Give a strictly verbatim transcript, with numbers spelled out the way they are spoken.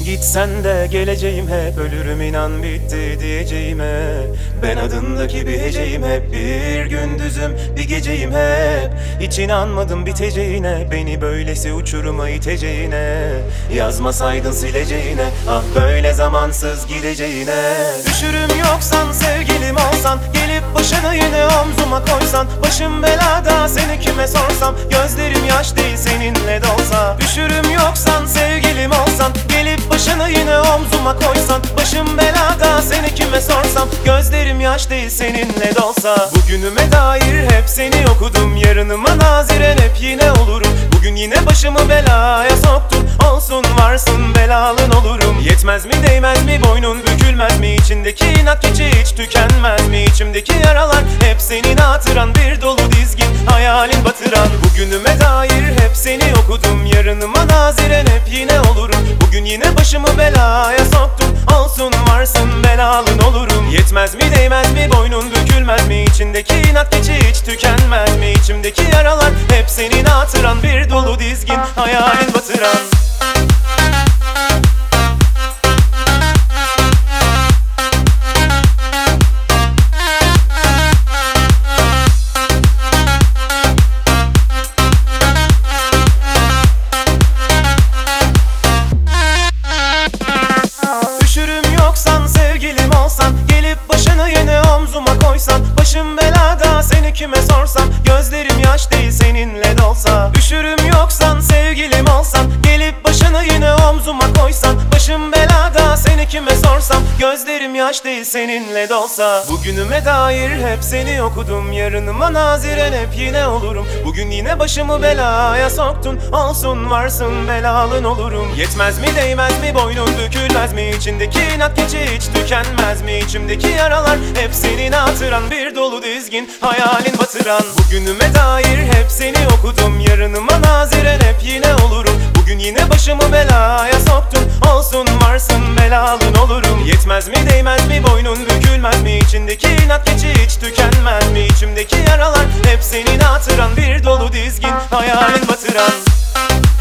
Gitsen de geleceğim hep, ölürüm inan bitti diyeceğime. Ben adındaki bir heceyim hep, bir gündüzüm bir geceyim hep. Hiç inanmadım biteceğine, beni böylesi uçuruma iteceğine. Yazmasaydın sileceğine, ah böyle zamansız gideceğine. Düşürüm yoksan sevgilim olsan, gelip başını yine omzuma koysan. Başım belada seni kime sorsam, gözlerim yaş değil seninle dolsa. Düşürüm yoksan sevgilim olsan, gelip başını yine omzuma koysan. Başım belada seni kime sorsam, gözlerim yaş değil seninle dolsa. Bugünüme dair hep seni okudum, yarınıma naziren hep yine olurum. Bugün yine başımı belaya soktun, olsun varsın belalın olurum. Yetmez mi değmez mi boynun bükülmez mi, içindeki inat keçi hiç tükenmez mi? İçimdeki yaralar hep senin hatıran, bir dolu dizgin hayalin batıran. Bugünüme dair hep seni okudum, yarınıma naziren hep yine olurum. Bugün yine başımı belaya soktun, olsun varsın belalın olurum. Yetmez mi değmez mi boynun bükülmez mi, içindeki inat keçi hiç tükenmez mi? İçimdeki yaralar hep senin hatıran, bir dolu dizgin hayalin batıran. Sevgilim olsan, gelip başını yine omzuma koysan. Başım belada seni kime sorsam, gözlerim yaş değil seninle dolsa. Düşürüm yoksan sevgilim olsan, gelip başını yine omzuma koysan. Başım belada seni kime sorsam, gözlerim yaş değil seninle dolsa. Bugünüme dair hep seni okudum, yarınıma naziren hep yine olurum. Bugün yine başımı belaya soktun, olsun varsın belalın olurum. Yetmez mi değmez mi boynun bükülmez mi, içindeki inat keçi hiç tükenmez mi? İçimdeki yaralar hep senin hatıran, bir dolu dizgin hayalin batıran. Bugünüme dair hep seni okudum, yarınıma naziren hep yine olurum. Bugün yine başımı belaya soktun, olsun varsın belalın olurum. Yetmez mi değmez mi boynun bükülmez mi, içindeki inat keçi hiç tükenmez mi? İçimdeki yaralar hep senin hatıran, bir dolu dizgin hayalin batıran.